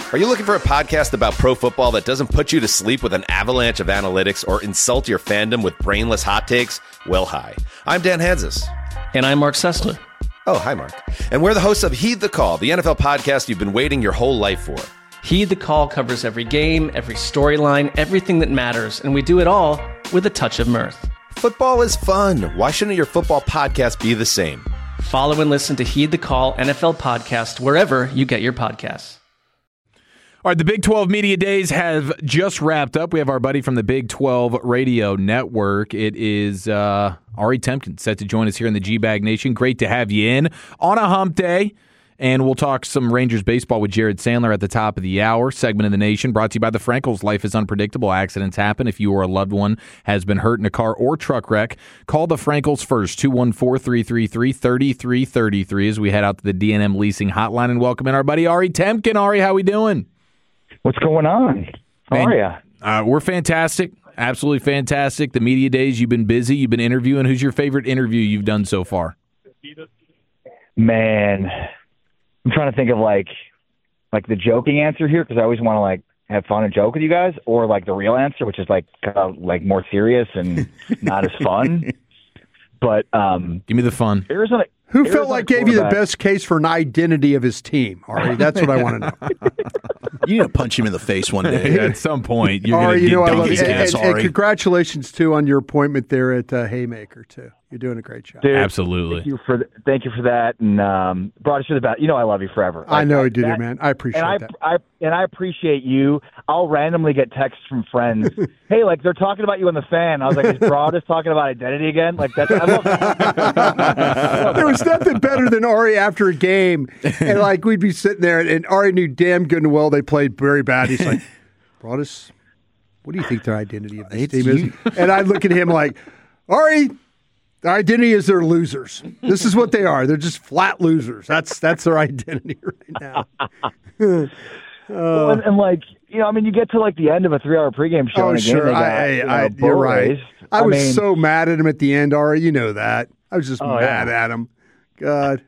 Are you looking for a podcast about pro football that doesn't put you to sleep with an avalanche of analytics or insult your fandom with brainless hot takes? Well, hi. I'm Dan Hansis. And I'm Mark Sessler. Oh, hi, Mark. And we're the hosts of Heed the Call, the NFL podcast you've been waiting your whole life for. Heed the Call covers every game, every storyline, everything that matters, and we do it all with a touch of mirth. Football is fun. Why shouldn't your football podcast be the same? Follow and listen to Heed the Call NFL podcast wherever you get your podcasts. All right, the Big 12 Media Days have just wrapped up. We have our buddy from the Big 12 Radio Network. It is Ari Temkin set to join us here in the G-Bag Nation. Great to have you in on a hump day. And we'll talk some Rangers baseball with Jared Sandler at the top of the hour. Segment of the Nation brought to you by the Frenkels. Life is unpredictable. Accidents happen. If you or a loved one has been hurt in a car or truck wreck, call the Frenkels first, 214-333-3333 as we head out to the D&M Leasing Hotline and welcome in our buddy Ari Temkin. Ari, how we doing? What's going on? How are you? We're fantastic. Absolutely fantastic. The media days, you've been busy. You've been interviewing. Who's your favorite interview you've done so far? Man, I'm trying to think of like the joking answer here because I always want to like have fun and joke with you guys, or like the real answer, which is like more serious and not as fun. But give me the fun. Who felt like gave you the best case for an identity of his team, Ari? That's what I want to know. You need to punch him in the face one day. At some point, you're Ari, going to I love donkey's it. ass, And Ari. congratulations, too, on your appointment there at Haymaker, too. You're doing a great job. Dude, Absolutely. Thank you for that, and brought us to the bat. I love you forever. I know you do, man. I appreciate that. I appreciate you. I'll randomly get texts from friends. Hey, like they're talking about you on the fan. I was like, is Broadus talking about identity again? Like that's. I love that. There was nothing better than Ari after a game, and like we'd be sitting there, and Ari knew damn good and well they played very bad. He's like, Broadus, what do you think their identity of this team is? And I look at him like, Ari, their identity is they're losers. This is what they are. They're just flat losers. That's their identity right now. Well, and like you get to like the end of a 3-hour pregame show. Oh, and sure. You're right. I was so mad at him at the end, Ari. You know that. I was just mad at him. God.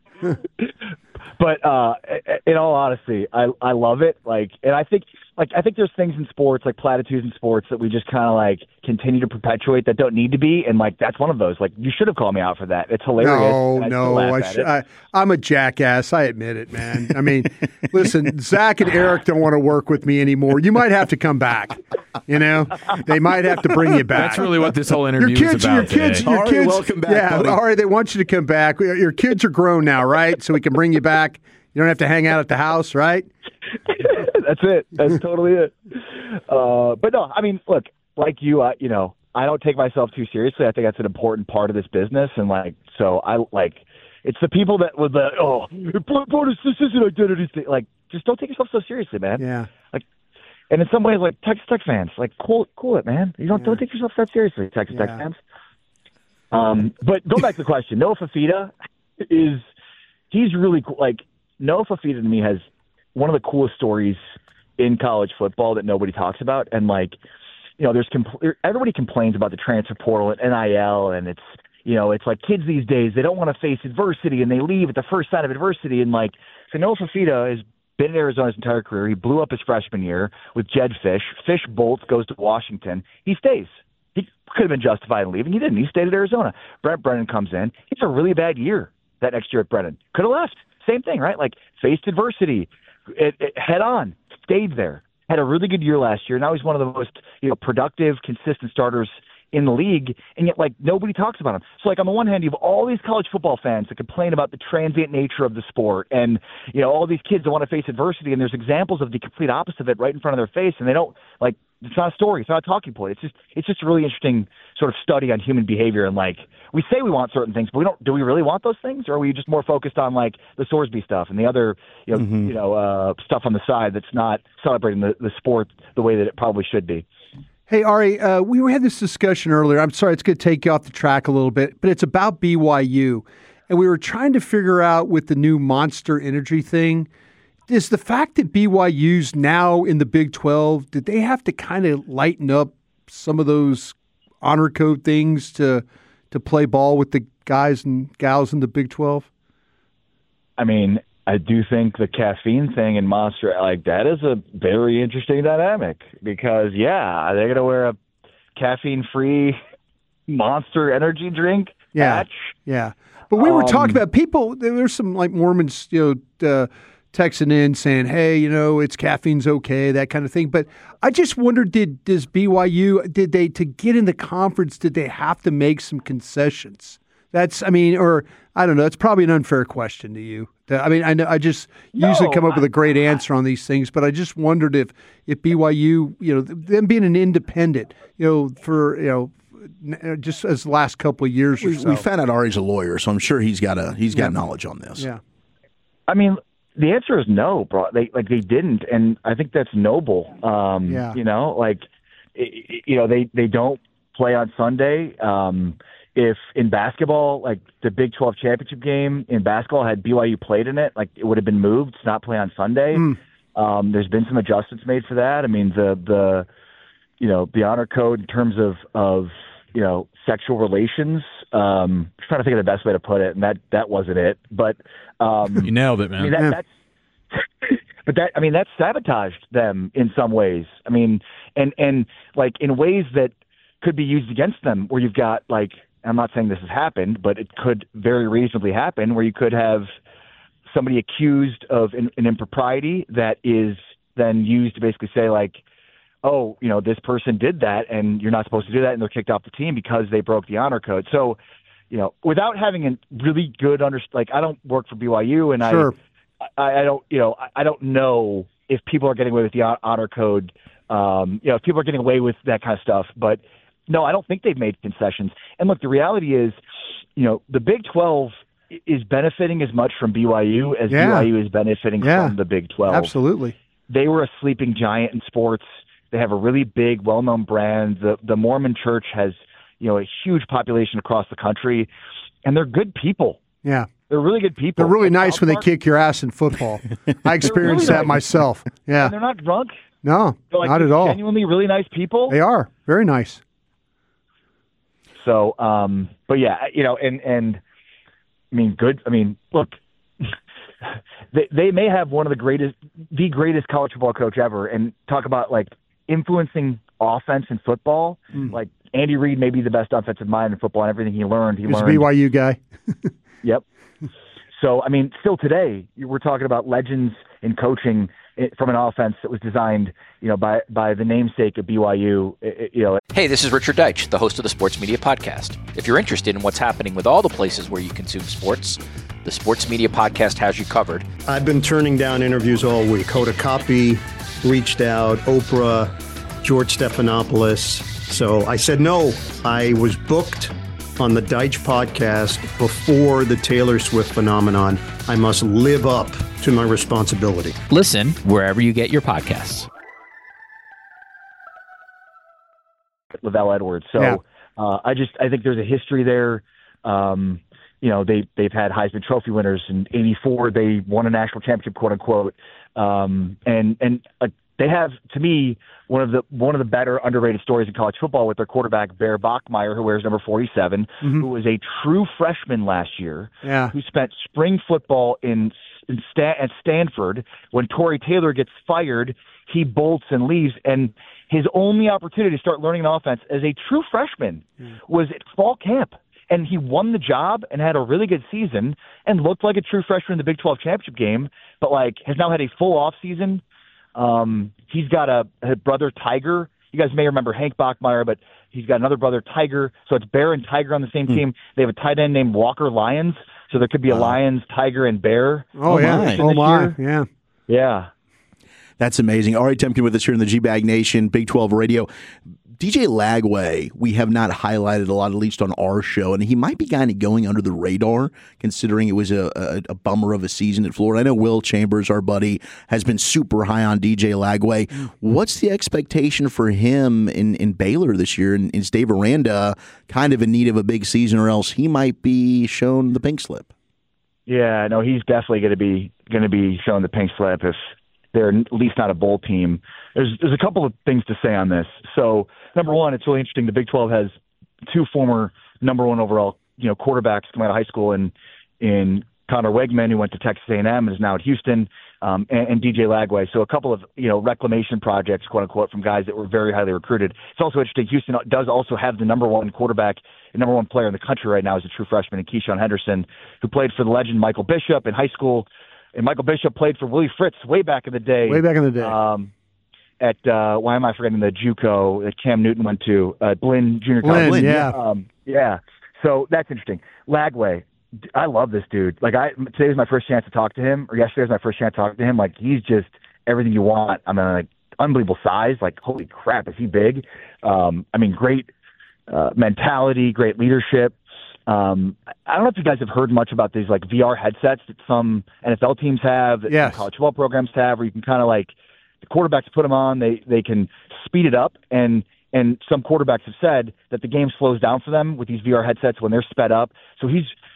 But in all honesty, I love it. And I think there's things in sports, like platitudes in sports, that we just kind of like continue to perpetuate that don't need to be. And like that's one of those. Like you should have called me out for that. It's hilarious. No. I'm a jackass. I admit it, man. I mean, listen, Zach and Eric don't want to work with me anymore. You might have to come back. They might have to bring you back. That's really what this whole interview is about. Your kids. Welcome back, buddy. Ari, they want you to come back. Your kids are grown now, right? So we can bring you back. You don't have to hang out at the house, right? That's it. That's totally it. But no, I mean, look, like you, I don't take myself too seriously. I think that's an important part of this business, and so I it's the people that with the this is an identity thing. Like, just don't take yourself so seriously, man. Yeah. And in some ways, like Texas Tech fans, like cool it, man. You don't take yourself that seriously, Texas Tech fans. But go back to the question. Noah Fifita he's really cool. Like Noah Fifita to me has one of the coolest stories in college football that nobody talks about. And everybody complains about the transfer portal and NIL, and it's like kids these days, they don't want to face adversity and they leave at the first sign of adversity. And so Noah Fifita has been in Arizona his entire career. He blew up his freshman year with Jed Fish. Fish bolts, goes to Washington. He stays. He could have been justified in leaving. He didn't. He stayed at Arizona. Brent Brennan comes in. It's a really bad year that next year at Brennan. Could have left. Same thing, right? Like faced adversity. It head on, stayed there, had a really good year last year. Now he's one of the most productive, consistent starters in the league, and yet nobody talks about him. So on the one hand, you have all these college football fans that complain about the transient nature of the sport, and all these kids that want to face adversity, and there's examples of the complete opposite of it right in front of their face, and they don't it's not a story, it's not a talking point. It's just a really interesting sort of study on human behavior, and we say we want certain things, but do we really want those things, or are we just more focused on the Sorsby stuff and the other stuff on the side that's not celebrating the sport the way that it probably should be? Hey, Ari, we had this discussion earlier. I'm sorry, it's going to take you off the track a little bit, but it's about BYU. And we were trying to figure out with the new Monster Energy thing, is the fact that BYU's now in the Big 12, did they have to kind of lighten up some of those honor code things to play ball with the guys and gals in the Big 12? I mean, I do think the caffeine thing in Monster, like, that is a very interesting dynamic because, yeah, they're going to wear a caffeine-free Monster energy drink patch. Yeah. But we were talking about people, there's some like Mormons, texting in saying, hey, it's caffeine's okay, that kind of thing. But I just wondered, does BYU, to get in the conference, did they have to make some concessions? Or I don't know. It's probably an unfair question to you. I know I just usually come up with a great answer on these things, but I just wondered if BYU, them being an independent, for just as the last couple of years or so. We found out Ari's a lawyer, so I'm sure he's got knowledge on this. Yeah. I mean, the answer is no, bro. They didn't, and I think that's noble. They don't play on Sunday. If in basketball, like the Big 12 championship game in basketball had BYU played in it, like it would have been moved to not play on Sunday. There's been some adjustments made for that. I mean, the honor code in terms of sexual relations. I'm trying to think of the best way to put it, and that wasn't it. But you nailed it, man. That sabotaged them in some ways. I mean, and like in ways that could be used against them, where you've got like, I'm not saying this has happened, but it could very reasonably happen, where you could have somebody accused of an impropriety that is then used to basically say like, oh, this person did that and you're not supposed to do that, and they're kicked off the team because they broke the honor code. So, without having a really good I don't work for BYU, and sure. I don't know if people are getting away with the honor code. If people are getting away with that kind of stuff, but no, I don't think they've made concessions. And look, the reality is, the Big 12 is benefiting as much from BYU as BYU is benefiting from the Big 12. Absolutely. They were a sleeping giant in sports. They have a really big, well-known brand. The Mormon Church has, a huge population across the country, and they're good people. Yeah. They're really good people. They're really nice when they kick your ass in football. I experienced that myself. Yeah. And they're not drunk. No, not at all. Genuinely really nice people. They are. Very nice. So, but yeah, and I mean, good. I mean, look, they may have one of the greatest college football coach ever, and talk about like influencing offense in football. Like Andy Reid may be the best offensive mind in football, and everything he learned. He's a BYU guy. Yep. So, I mean, still today, we're talking about legends in coaching from an offense that was designed, by the namesake of BYU. Hey, this is Richard Deitch, the host of the Sports Media Podcast. If you're interested in what's happening with all the places where you consume sports, the Sports Media Podcast has you covered. I've been turning down interviews all week. Hoda Kotb reached out, Oprah, George Stephanopoulos. So I said no. I was booked on the Deitch podcast before the Taylor Swift phenomenon. I must live up to my responsibility. Listen wherever you get your podcasts. LaVell Edwards. So I think there's a history there. They've had Heisman Trophy winners in '84. They won a national championship, quote unquote. They have, to me, one of the better underrated stories in college football with their quarterback Bear Bachmeier, who wears number 47, who was a true freshman last year, who spent spring football at Stanford. When Tory Taylor gets fired, he bolts and leaves, and his only opportunity to start learning an offense as a true freshman was at fall camp. And he won the job and had a really good season and looked like a true freshman in the Big 12 championship game, but has now had a full off season. He's got a brother, Tiger. You guys may remember Hank Bachmeier, but he's got another brother, Tiger. So it's Bear and Tiger on the same team. They have a tight end named Walker Lyons. So there could be a Lions, Tiger, and Bear. Oh yeah. Oh, my. Yeah. Yeah. That's amazing. Ari Temkin with us here in the G-Bag Nation, Big 12 Radio. DJ Lagway, we have not highlighted a lot, at least on our show, and he might be kind of going under the radar, considering it was a bummer of a season at Florida. I know Will Chambers, our buddy, has been super high on DJ Lagway. What's the expectation for him in Baylor this year? And is Dave Aranda kind of in need of a big season, or else he might be shown the pink slip? Yeah, no, he's definitely going to be shown the pink slip if they're at least not a bowl team. There's a couple of things to say on this. So, number one, it's really interesting. The Big 12 has two former number one overall, quarterbacks coming out of high school in Connor Wegman, who went to Texas A&M and is now at Houston, and DJ Lagway. So a couple of, reclamation projects, quote unquote, from guys that were very highly recruited. It's also interesting. Houston does also have the number one quarterback, the number one player in the country right now is a true freshman in Keyshawn Henderson, who played for the legend Michael Bishop in high school. And Michael Bishop played for Willie Fritz way back in the day. Why am I forgetting the JUCO that Cam Newton went to? Blinn Junior College. Yeah. So that's interesting. Lagway, I love this dude. Today was my first chance to talk to him, or yesterday was my first chance to talk to him. He's just everything you want. Unbelievable size. Holy crap, is he big? Great mentality, great leadership. I don't know if you guys have heard much about these VR headsets that some NFL teams have, that some college football programs have, where you can kind of the quarterbacks put them on, they can speed it up, and some quarterbacks have said that the game slows down for them with these VR headsets when they're sped up. So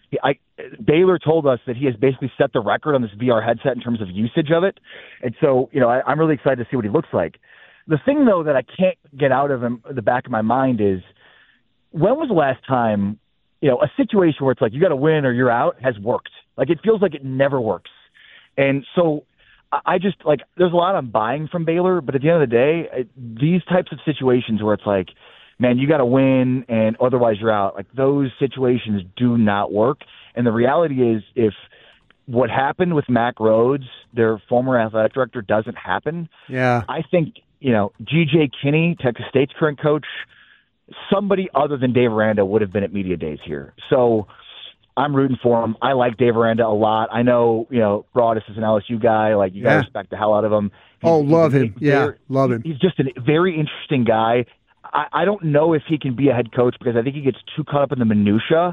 Baylor told us that he has basically set the record on this VR headset in terms of usage of it. And so, I'm really excited to see what he looks like. The thing, though, that I can't get out of the back of my mind is, when was the last time, a situation where it's you got to win or you're out has worked? It feels like it never works. And so I just, there's a lot I'm buying from Baylor, but at the end of the day, these types of situations where it's man, you got to win and otherwise you're out, those situations do not work. And the reality is, if what happened with Mack Rhodes, their former athletic director, doesn't happen, I think, G.J. Kinney, Texas State's current coach, somebody other than Dave Aranda would have been at media days here. So I'm rooting for him. I like Dave Aranda a lot. I know, Broadus is an LSU guy. You got to respect the hell out of him. Love him. Love him. He's just a very interesting guy. I don't know if he can be a head coach because I think he gets too caught up in the minutia.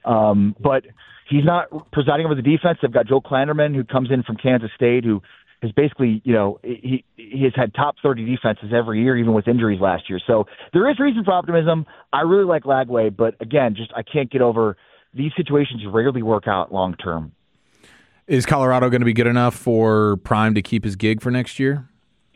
But he's not presiding over the defense. They've got Joe Klanderman, who comes in from Kansas State, who is basically, he has had top 30 defenses every year, even with injuries last year. So there is reason for optimism. I really like Lagway, but again, I can't get over these situations rarely work out long term. Is Colorado going to be good enough for Prime to keep his gig for next year?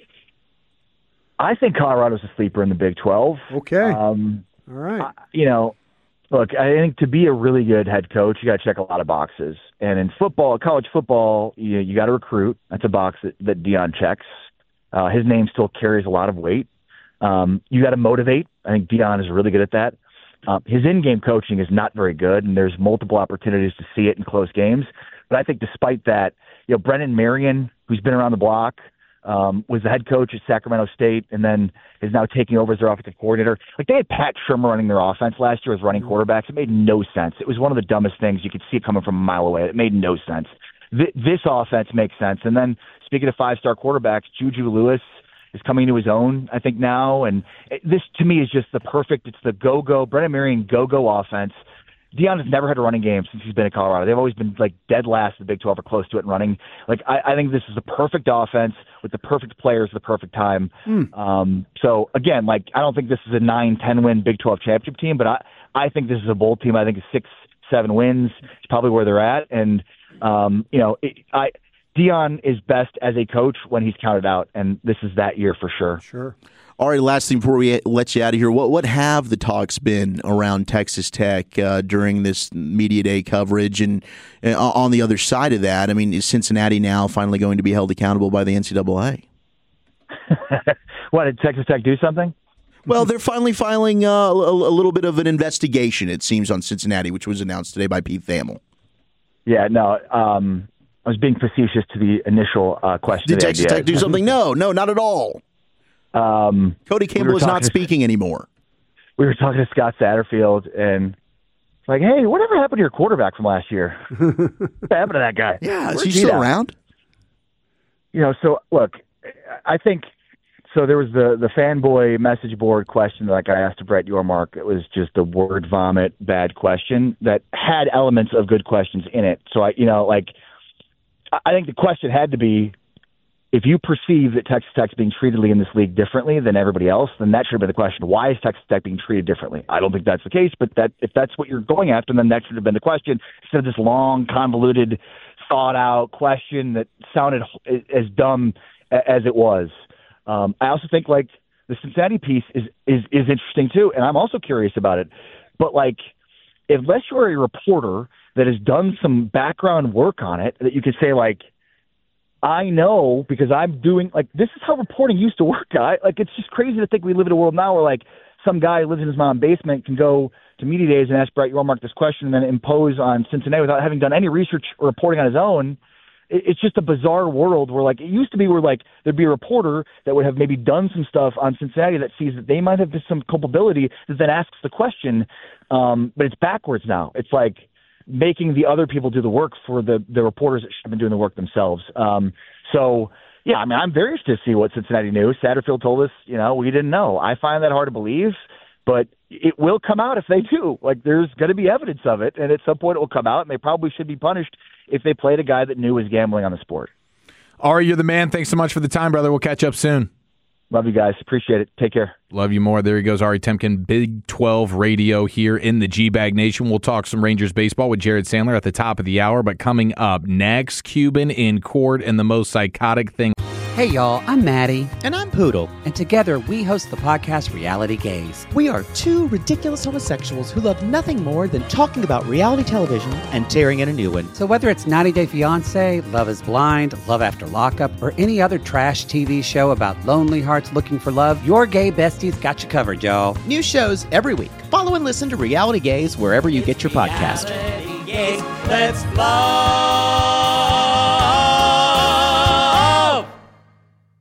I think Colorado's a sleeper in the Big 12. Okay. All right. Look, I think to be a really good head coach, you got to check a lot of boxes. And in football, college football, you got to recruit. That's a box that Deion checks. His name still carries a lot of weight. You got to motivate. I think Deion is really good at that. His in-game coaching is not very good, and there's multiple opportunities to see it in close games. But I think despite that, Brennan Marion, who's been around the block, was the head coach at Sacramento State and then is now taking over as their offensive coordinator. They had Pat Shurmur running their offense last year as running quarterbacks. It made no sense. It was one of the dumbest things. You could see it coming from a mile away. It made no sense. This offense makes sense. And then speaking of five-star quarterbacks, Juju Lewis is coming to his own, I think, now. And this, to me, is just it's the go-go, Brennan Marion go-go offense. Deion has never had a running game since he's been at Colorado. They've always been dead last in the Big 12 or close to it in running. I think this is the perfect offense with the perfect players at the perfect time. So again, I don't think this is a 9-10 win Big 12 championship team, but I think this is a bowl team. I think 6-7 wins is probably where they're at. And Deion is best as a coach when he's counted out, and this is that year for sure. Sure. All right, last thing before we let you out of here, what have the talks been around Texas Tech during this media day coverage? And on the other side of that, is Cincinnati now finally going to be held accountable by the NCAA? What, did Texas Tech do something? Well, they're finally filing a little bit of an investigation, it seems, on Cincinnati, which was announced today by Pete Thamel. Yeah, no, I was being facetious to the initial question. Did Texas Tech do something? No, not at all. Cody Campbell is not speaking anymore. We were talking to Scott Satterfield, and it's hey, whatever happened to your quarterback from last year? What happened to that guy? Yeah, is he still around? So look, I think so. There was the fanboy message board question that I asked to Brett Yormark. It was just a word vomit bad question that had elements of good questions in it. So I think the question had to be, if you perceive that Texas Tech's being treated in this league differently than everybody else, then that should have been the question. Why is Texas Tech being treated differently? I don't think that's the case, but if that's what you're going after, then that should have been the question instead of this long, convoluted, thought-out question that sounded as dumb as it was. I also think the Cincinnati piece is interesting too, and I'm also curious about it. But unless you're a reporter that has done some background work on it that you could say, like, I know because I'm doing, like, this is how reporting used to work, guy. Like, it's just crazy to think we live in a world now where, like, some guy who lives in his mom's basement can go to media days and ask Brett Yormark this question and then impose on Cincinnati without having done any research or reporting on his own. It's just a bizarre world where, like, it used to be where, like, there'd be a reporter that would have maybe done some stuff on Cincinnati that sees that they might have some culpability that then asks the question. But it's backwards now. It's like making the other people do the work for the reporters that should have been doing the work themselves. So, yeah, I mean, I'm very interested to see what Cincinnati knew. Satterfield told us, we didn't know. I find that hard to believe, but it will come out if they do. Like, there's going to be evidence of it, and at some point it will come out, and they probably should be punished if they played a guy that knew was gambling on the sport. Ari, you're the man. Thanks so much for the time, brother. We'll catch up soon. Love you guys. Appreciate it. Take care. Love you more. There he goes, Ari Temkin, Big 12 Radio here in the G-Bag Nation. We'll talk some Rangers baseball with Jared Sandler at the top of the hour, but coming up next, Cuban in court and the most psychotic thing. Hey, y'all, I'm Maddie. And I'm Poodle. And together, we host the podcast Reality Gaze. We are two ridiculous homosexuals who love nothing more than talking about reality television and tearing in a new one. So whether it's 90 Day Fiancé, Love is Blind, Love After Lockup, or any other trash TV show about lonely hearts looking for love, your gay besties got you covered, y'all. New shows every week. Follow and listen to Reality Gaze wherever you get your podcast. Reality Gaze, let's fly.